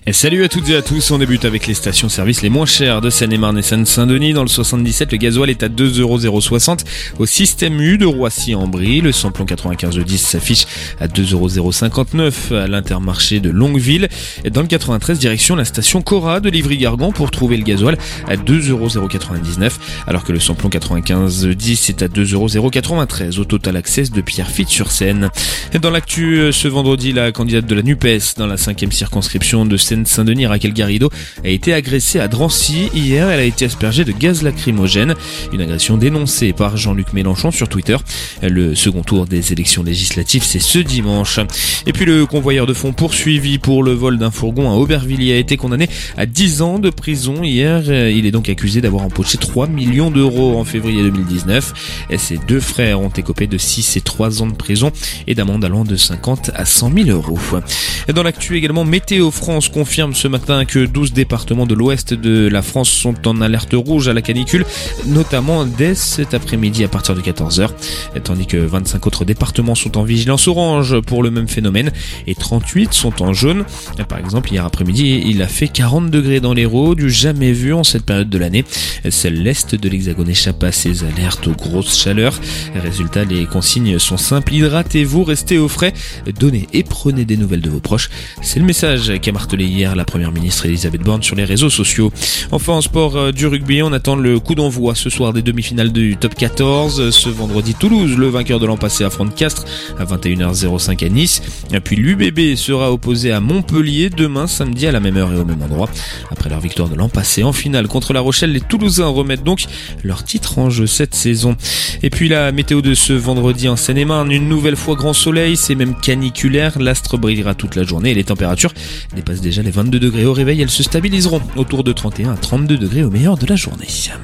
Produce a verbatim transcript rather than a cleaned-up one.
Et salut à toutes et à tous, on débute avec les stations-service les moins chères de Seine-et-Marne et Seine-Saint-Denis. Dans le soixante-dix-sept, le gasoil est à deux euros soixante au système U de Roissy-en-Brie. Le samplon quatre-vingt-quinze de dix s'affiche à deux euros cinquante-neuf à l'Intermarché de Longueville. Et dans le quatre-vingt-treize, direction la station Cora de Livry-Gargan pour trouver le gasoil à deux euros quatre-vingt-dix-neuf, alors que le samplon quatre-vingt-quinze dix est à deux euros quatre-vingt-treize au Total Access de Pierrefitte-sur-Seine. Et dans l'actu, ce vendredi, la candidate de la NUPES dans la cinquième circonscription de Seine-Saint-Denis, Raquel Garrido, a été agressée à Drancy. Hier, elle a été aspergée de gaz lacrymogène. Une agression dénoncée par Jean-Luc Mélenchon sur Twitter. Le second tour des élections législatives, c'est ce dimanche. Et puis le convoyeur de fonds poursuivi pour le vol d'un fourgon à Aubervilliers a été condamné à dix ans de prison hier. Il est donc accusé d'avoir empoché trois millions d'euros en février deux mille dix-neuf. Et ses deux frères ont écopé de six et trois ans de prison et d'amende allant de cinquante à cent mille euros. Et dans l'actu également, Météo France confirme ce matin que douze départements de l'ouest de la France sont en alerte rouge à la canicule, notamment dès cet après-midi à partir de quatorze heures, tandis que vingt-cinq autres départements sont en vigilance orange pour le même phénomène et trente-huit sont en jaune. Par exemple, hier après-midi, il a fait quarante degrés dans l'Hérault, du jamais vu en cette période de l'année. Seul l'est de l'Hexagone échappe à ces alertes aux grosses chaleurs. Résultat, les consignes sont simples: hydratez-vous, restez au frais, donnez et prenez des nouvelles de vos proches. C'est le message qu'a martelé hier la première ministre Elisabeth Borne sur les réseaux sociaux. Enfin, en sport, euh, du rugby, on attend le coup d'envoi ce soir des demi-finales du top quatorze. Ce vendredi, Toulouse, le vainqueur de l'an passé, affronte Castres à vingt et une heures cinq à Nice. Et puis l'U B B sera opposé à Montpellier demain samedi à la même heure et au même endroit. Après leur victoire de l'an passé en finale contre La Rochelle, les Toulousains remettent donc leur titre en jeu cette saison. Et puis la météo de ce vendredi en Seine-et-Marne, une nouvelle fois grand soleil, c'est même caniculaire. L'astre brillera toute la journée et les températures dépassent déjà les vingt-deux degrés au réveil. Elles se stabiliseront autour de trente et un à trente-deux degrés au meilleur de la journée.